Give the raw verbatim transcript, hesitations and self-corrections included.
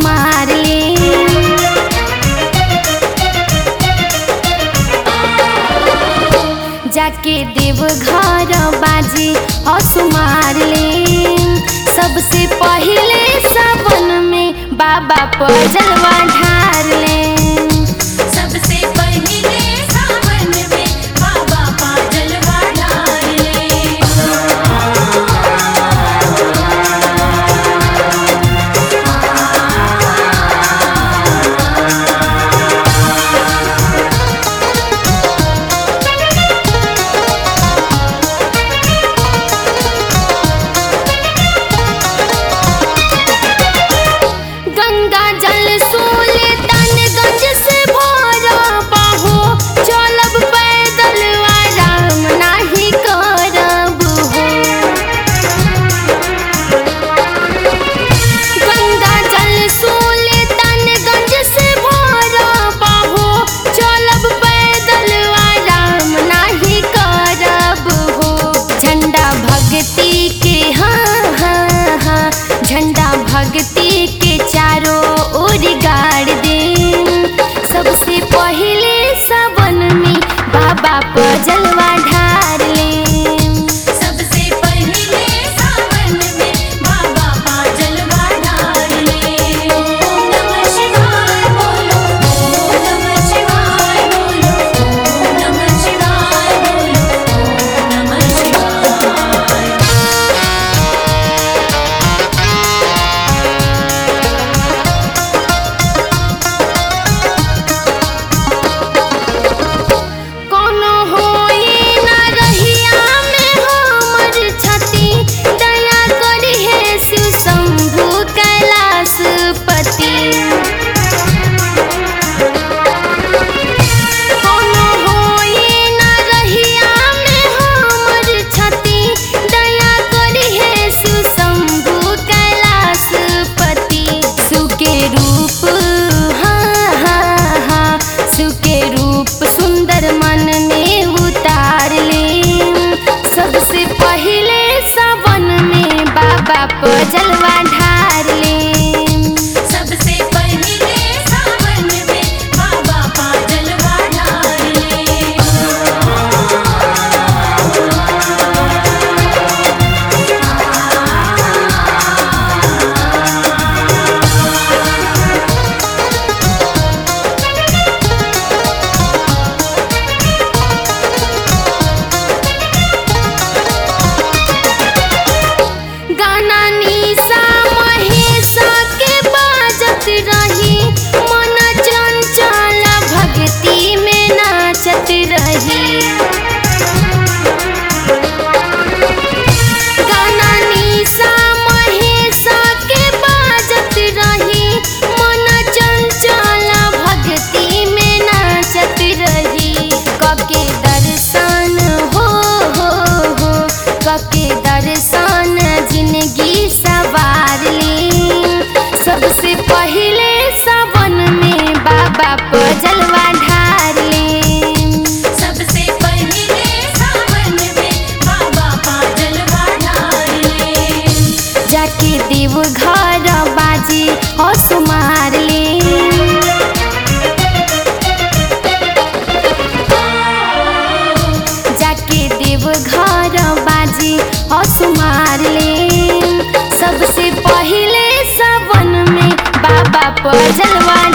असुमार ले। जाके देवघर बाजी असुमार ले। सबसे पहले सावन में बाबा पर जलवा ढार ले। सबसे पहले सावन में बाबा पर जलवा ढार ले। गंगा जल सुल्तानगंज से भरब हो। चलब पैदल आराम नाही करब हो। गंगा जल सुल्तानगंज से भरब हो। चलब पैदल आराम नाही करब हो। झंडा भक्ति के हाँ हाँ हाँ झंडा भक्ति के चारों ओर गाड़ दे। सबसे पहले सावन में बाबा पर जलवा ढार ले। सबसे पहले सावन में बाबा पर जलवा ढार ले। ओम नमः शिवाय बोलो, ओम नमः शिवाय बोलो, ओम नमः शिवाय बोलो, ओम नमः शिवाय। कोनो होई ना रहिया में हमर छति। दया करी हे शिव शंभु कैलाशपति। कोनो होई ना रहिया में हमर छति। दया करी हे शिव शंभु कैलाशपति। शिव के रूप हाँ हाँ हाँ शिव के रूप सुंदर मन में उतार ले। सबसे पहले सावन में बाबा पर जलवा ढार ले। सबसे पहले सावन में बाबा पर जलवा ढार ले। गाना निशा महेशा के बाजत रही। मन चंचल भक्ति में नाचत रही। गाना निशा महेशा के बाजत रही। मन चंचल भक्ति में नाचत रही। कके दर्शन हो हो हो कके दर्शन जिंदगी सवार ली। सबसे पहले सावन में बाबा पर जलवा ढार ले। सबसे पहले सावन में बाबा पर जलवा ढार ले। जाके देवघर बाजी असुमार ले। जाके देवघर बाजी असुमार ले। सबसे पहले सावन में बाबा पर जलवा